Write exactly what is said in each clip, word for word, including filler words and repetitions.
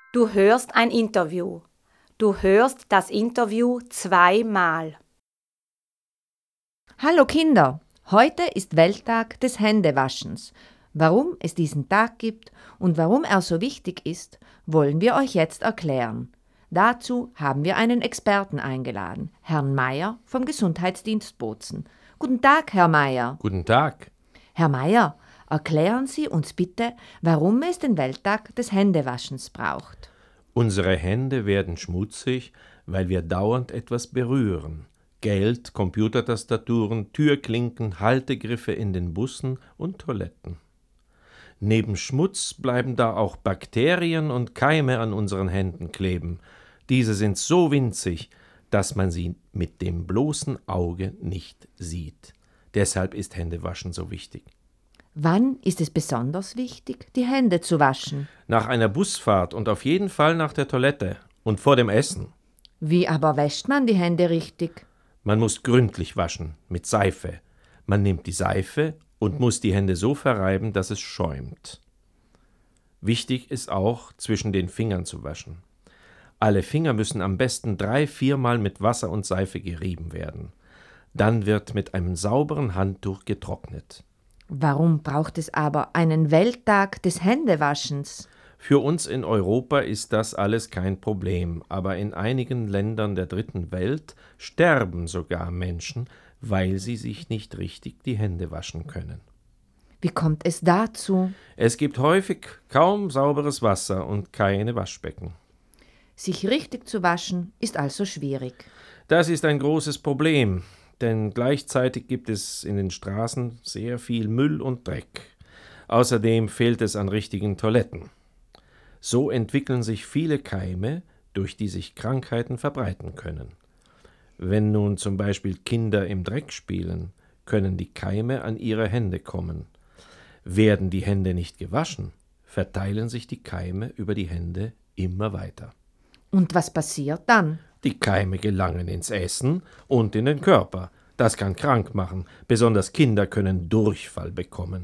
Du hörst ein Interview. Du hörst das Interview zweimal. Hallo Kinder, heute ist Welttag des Händewaschens. Warum es diesen Tag gibt und warum er so wichtig ist, wollen wir euch jetzt erklären. Dazu haben wir einen Experten eingeladen, Herrn Meier vom Gesundheitsdienst Bozen. Guten Tag, Herr Meier. Guten Tag. Herr Meier, erklären Sie uns bitte, warum es den Welttag des Händewaschens braucht. Unsere Hände werden schmutzig, weil wir dauernd etwas berühren. Geld, Computertastaturen, Türklinken, Haltegriffe in den Bussen und Toiletten. Neben Schmutz bleiben da auch Bakterien und Keime an unseren Händen kleben. Diese sind so winzig, dass man sie mit dem bloßen Auge nicht sieht. Deshalb ist Händewaschen so wichtig. Wann ist es besonders wichtig, die Hände zu waschen? Nach einer Busfahrt und auf jeden Fall nach der Toilette und vor dem Essen. Wie aber wäscht man die Hände richtig? Man muss gründlich waschen, mit Seife. Man nimmt die Seife und muss die Hände so verreiben, dass es schäumt. Wichtig ist auch, zwischen den Fingern zu waschen. Alle Finger müssen am besten drei, viermal mit Wasser und Seife gerieben werden. Dann wird mit einem sauberen Handtuch getrocknet. Warum braucht es aber einen Welttag des Händewaschens? Für uns in Europa ist das alles kein Problem, aber in einigen Ländern der dritten Welt sterben sogar Menschen, weil sie sich nicht richtig die Hände waschen können. Wie kommt es dazu? Es gibt häufig kaum sauberes Wasser und keine Waschbecken. Sich richtig zu waschen ist also schwierig. Das ist ein großes Problem, denn gleichzeitig gibt es in den Straßen sehr viel Müll und Dreck. Außerdem fehlt es an richtigen Toiletten. So entwickeln sich viele Keime, durch die sich Krankheiten verbreiten können. Wenn nun zum Beispiel Kinder im Dreck spielen, können die Keime an ihre Hände kommen. Werden die Hände nicht gewaschen, verteilen sich die Keime über die Hände immer weiter. Und was passiert dann? Die Keime gelangen ins Essen und in den Körper. Das kann krank machen, besonders Kinder können Durchfall bekommen.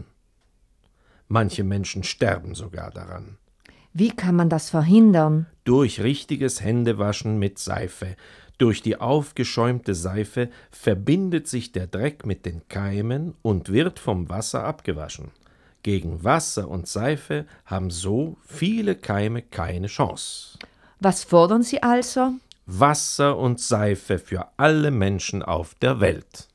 Manche Menschen sterben sogar daran. Wie kann man das verhindern? Durch richtiges Händewaschen mit Seife. Durch die aufgeschäumte Seife verbindet sich der Dreck mit den Keimen und wird vom Wasser abgewaschen. Gegen Wasser und Seife haben so viele Keime keine Chance. Was fordern Sie also? Wasser und Seife für alle Menschen auf der Welt.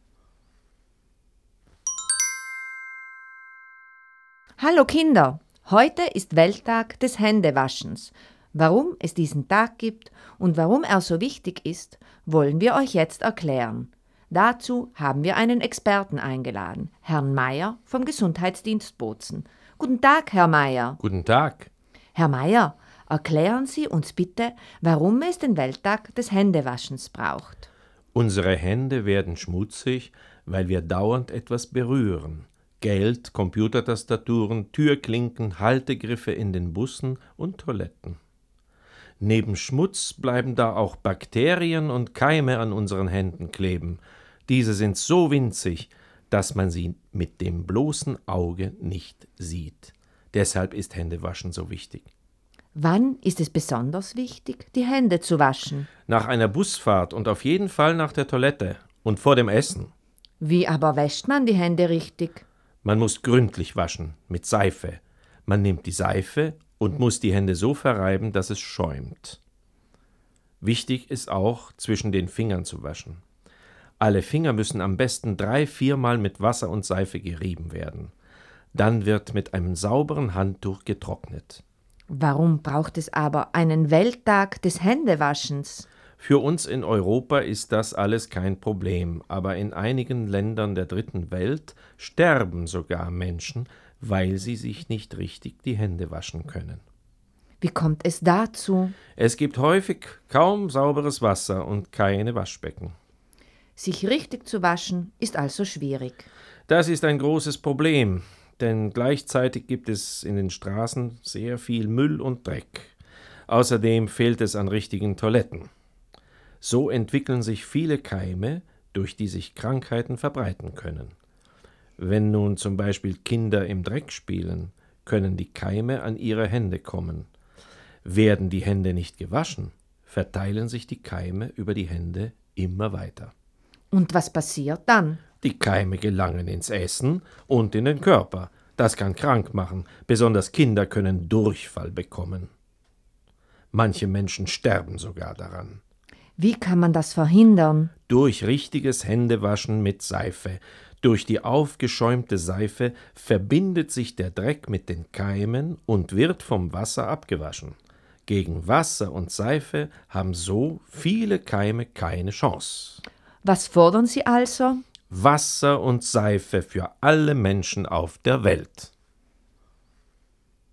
Hallo Kinder, heute ist Welttag des Händewaschens. Warum es diesen Tag gibt und warum er so wichtig ist, wollen wir euch jetzt erklären. Dazu haben wir einen Experten eingeladen, Herrn Meier vom Gesundheitsdienst Bozen. Guten Tag, Herr Meier. Guten Tag. Herr Meier, erklären Sie uns bitte, warum es den Welttag des Händewaschens braucht. Unsere Hände werden schmutzig, weil wir dauernd etwas berühren. Geld, Computertastaturen, Türklinken, Haltegriffe in den Bussen und Toiletten. Neben Schmutz bleiben da auch Bakterien und Keime an unseren Händen kleben. Diese sind so winzig, dass man sie mit dem bloßen Auge nicht sieht. Deshalb ist Händewaschen so wichtig. Wann ist es besonders wichtig, die Hände zu waschen? Nach einer Busfahrt und auf jeden Fall nach der Toilette und vor dem Essen. Wie aber wäscht man die Hände richtig? Man muss gründlich waschen, mit Seife. Man nimmt die Seife und muss die Hände so verreiben, dass es schäumt. Wichtig ist auch, zwischen den Fingern zu waschen. Alle Finger müssen am besten drei, viermal mit Wasser und Seife gerieben werden. Dann wird mit einem sauberen Handtuch getrocknet. Warum braucht es aber einen Welttag des Händewaschens? Für uns in Europa ist das alles kein Problem, aber in einigen Ländern der dritten Welt sterben sogar Menschen, weil sie sich nicht richtig die Hände waschen können. Wie kommt es dazu? Es gibt häufig kaum sauberes Wasser und keine Waschbecken. Sich richtig zu waschen ist also schwierig. Das ist ein großes Problem, denn gleichzeitig gibt es in den Straßen sehr viel Müll und Dreck. Außerdem fehlt es an richtigen Toiletten. So entwickeln sich viele Keime, durch die sich Krankheiten verbreiten können. Wenn nun zum Beispiel Kinder im Dreck spielen, können die Keime an ihre Hände kommen. Werden die Hände nicht gewaschen, verteilen sich die Keime über die Hände immer weiter. Und was passiert dann? Die Keime gelangen ins Essen und in den Körper. Das kann krank machen, besonders Kinder können Durchfall bekommen. Manche Menschen sterben sogar daran. Wie kann man das verhindern? Durch richtiges Händewaschen mit Seife. Durch die aufgeschäumte Seife verbindet sich der Dreck mit den Keimen und wird vom Wasser abgewaschen. Gegen Wasser und Seife haben so viele Keime keine Chance. Was fordern Sie also? Wasser und Seife für alle Menschen auf der Welt.